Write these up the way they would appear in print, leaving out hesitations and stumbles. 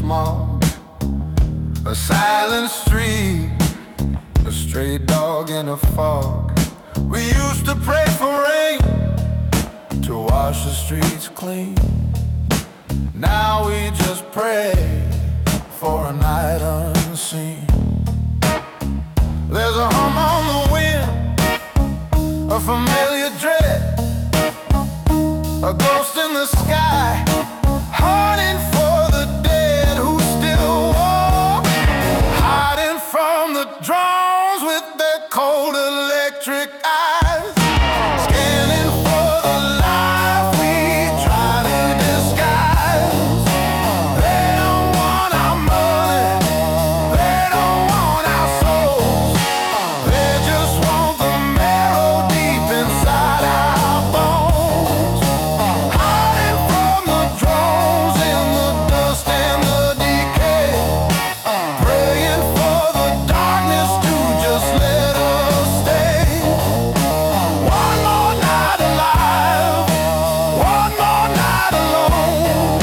smog, a silent street, a stray dog in a fog. We used to pray for rain to wash the streets clean. Now we just pray for a night unseen. There's a hum on the wind, a familiar dread, a ghost in the sky, haunting for the dead who still walk, hiding from the drones with their cold electric eyes, scanning for the life we try to disguise. They don't want our money, they don't want our souls, they just want the marrow deep inside our bones, hiding from the drones in the dust and the decay, praying for the darkness to just let us stay. One more night alive, one more night alone,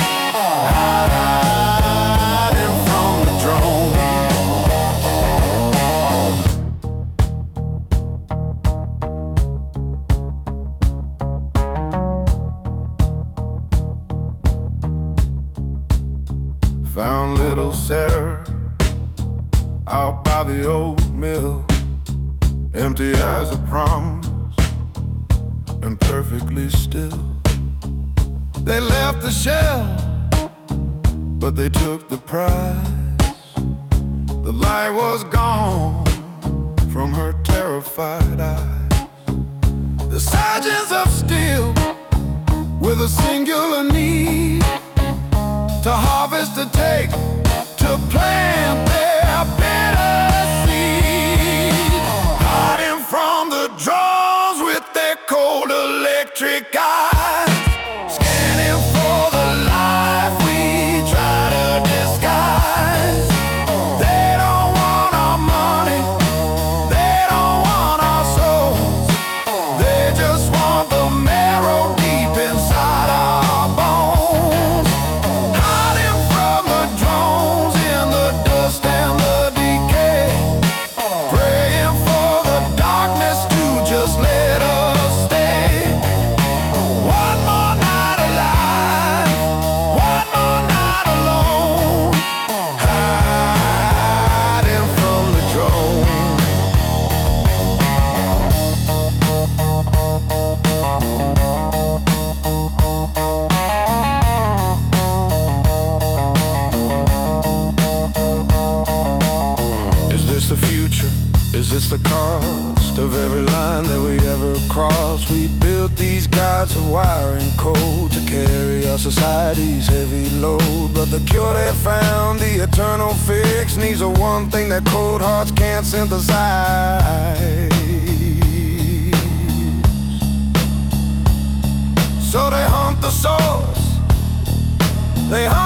hiding from the drone. Found little Sarah out by the old mill, empty as a promise and perfectly still. They left the shell, but they took the prize. The light was gone from her terrified eyes. The sergeants of steel with a singular need to harvest, to take, to plant their bitter seed, hiding from the drones with their cold electric eyes, scanning for the life we try to disguise. They don't want our money, they don't want our souls, they just want the marrow deep inside our bones, hiding from the drones in the dust and the decay, praying for the darkness to just let us stay. One more night alive, one more night alone, hiding from the drone. Is this the future? Is this the cost of every line that we ever crossed? We built these gods of wire and code to carry our society's heavy load, but the cure they found, the eternal fix, needs the one thing that cold hearts can't synthesize. So they hunt the source, they hunt